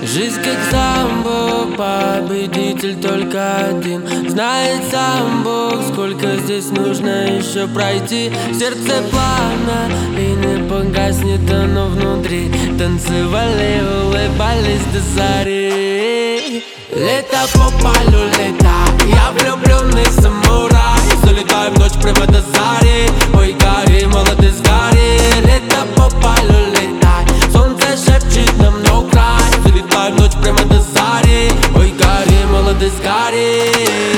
Жизнь как самбо, победитель только один. Знает сам Бог, сколько здесь нужно еще пройти. Сердце пламя и не погаснет оно внутри. Танцевали, улыбались до зари. Лето по полю лета, я влюбленный самурай. Залетаю в ночь прямо до зари. Ой, гори, молодец, гори. Лето по полю летай, солнце шепчет нам no cry. Залетаю в ночь прямо до зари. Ой, гори, молодец, гори.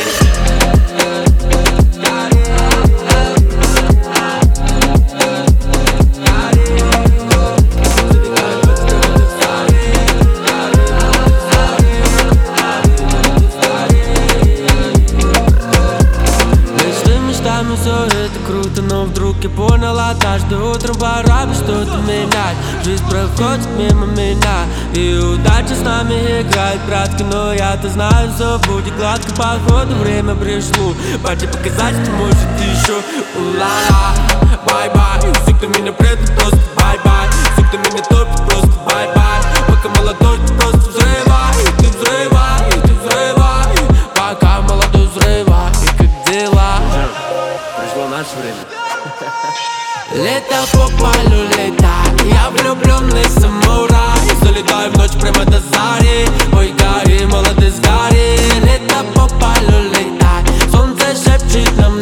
Все это круто, но вдруг я поняла, однажды утром пора бы что-то менять. Жизнь проходит мимо меня, и удача с нами играет кратко. Но я-то знаю, все будет гладко, походу время пришло. Пойди показать, что может еще. Ула-ла, бай-бай. Все, кто меня предает, просто бай-бай. Все, кто меня топит, просто бай-бай. Пока молодой, ты просто взрывай. Ты взрывай, ты взрывай. Пока молодой, взрывай. И как дела? Пришло наше время. Лето по полю летай, я влюбленный самурай. Залетаю в ночь прямо до зари. Ой, гори, молодец, гори. Лето по полю летай, солнце шепчет нам